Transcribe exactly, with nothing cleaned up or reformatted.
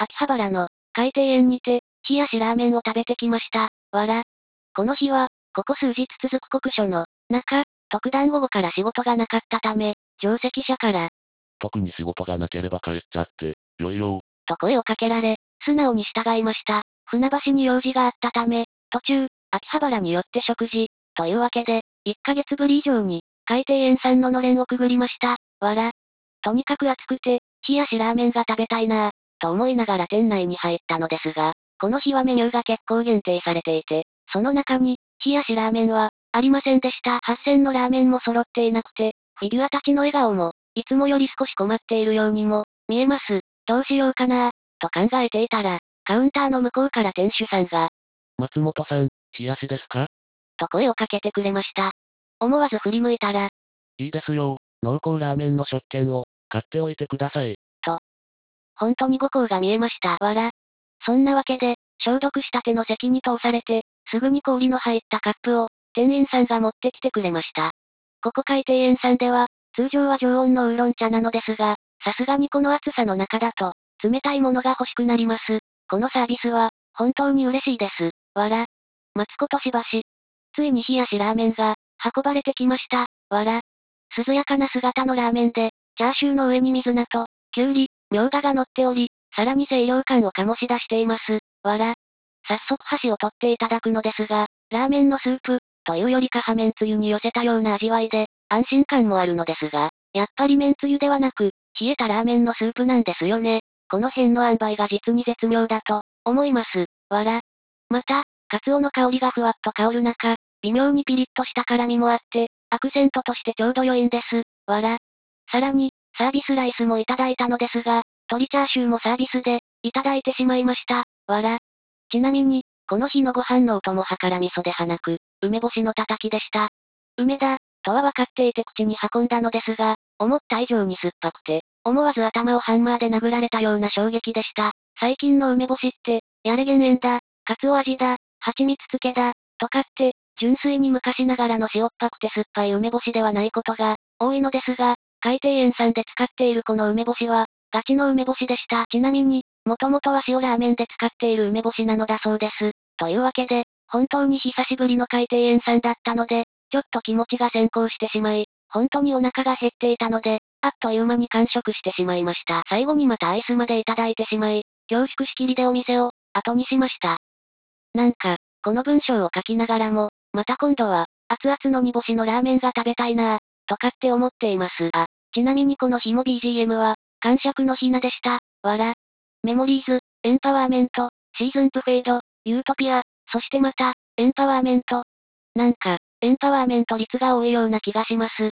秋葉原の、海底園にて、冷やしラーメンを食べてきました。わら。この日は、ここ数日続く酷暑の、中、特段午後から仕事がなかったため、上席者から、 特に仕事がなければ帰っちゃって、よいよ。 と声をかけられ、素直に従いました。船橋に用事があったため、途中、秋葉原によって食事、というわけで、いっかげつぶり以上に、海底園さんののれんをくぐりました。わら。とにかく暑くて、冷やしラーメンが食べたいなぁ、と思いながら店内に入ったのですが、この日はメニューが結構限定されていて、その中に、冷やしラーメンは、ありませんでした。はっせんのラーメンも揃っていなくて、フィギュアたちの笑顔も、いつもより少し困っているようにも、見えます。どうしようかなぁ、と考えていたら、カウンターの向こうから店主さんが、 松本さん、冷やしですか？ と声をかけてくれました。思わず振り向いたら、 いいですよ。濃厚ラーメンの食券を、買っておいてください。 と。本当に五行が見えました。わら。そんなわけで、消毒した手の席に通されて、すぐに氷の入ったカップを、店員さんが持ってきてくれました。ここ海底園さんでは、通常は常温のウーロン茶なのですが、さすがにこの暑さの中だと、冷たいものが欲しくなります。このサービスは、本当に嬉しいです。わら。待つことしばし。ついに冷やしラーメンが、運ばれてきました。わら。涼やかな姿のラーメンで、チャーシューの上に水菜と、きゅうり、みょうがが乗っており、さらに清涼感を醸し出しています。わら。早速箸を取っていただくのですが、ラーメンのスープ、というよりかは麺つゆに寄せたような味わいで、安心感もあるのですが、やっぱり麺つゆではなく、冷えたラーメンのスープなんですよね。この辺の塩梅が実に絶妙だと、思います。わら。また、カツオの香りがふわっと香る中、微妙にピリッとした辛みもあって、アクセントとしてちょうど良いんです。わら。さらに、サービスライスもいただいたのですが、鶏チャーシューもサービスで、いただいてしまいました。わら。ちなみに、この日のご飯のお供は辛味噌ではなく、梅干しのたたきでした。梅だ、とは分かっていて口に運んだのですが、思った以上に酸っぱくて、思わず頭をハンマーで殴られたような衝撃でした。最近の梅干しって、やれ減塩だ、カツオ味だ、蜂蜜漬けだ、とかって、純粋に昔ながらの塩っぱくて酸っぱい梅干しではないことが、多いのですが、海底園さんで使っているこの梅干しは、ガチの梅干しでした。ちなみに、もともとは塩ラーメンで使っている梅干しなのだそうです。というわけで、本当に久しぶりの海底園さんだったので、ちょっと気持ちが先行してしまい、本当にお腹が減っていたので、あっという間に完食してしまいました。最後にまたアイスまでいただいてしまい、恐縮しきりでお店を、後にしました。なんか、この文章を書きながらも、また今度は、熱々の煮干しのラーメンが食べたいなぁ、とかって思っています。あ、ちなみにこの日も ビージーエム は、感触のひなでした。わら。メモリーズ、エンパワーメント、シーズンプフェード、ユートピア、そしてまた、エンパワーメント。なんか、エンパワーメント率が多いような気がします。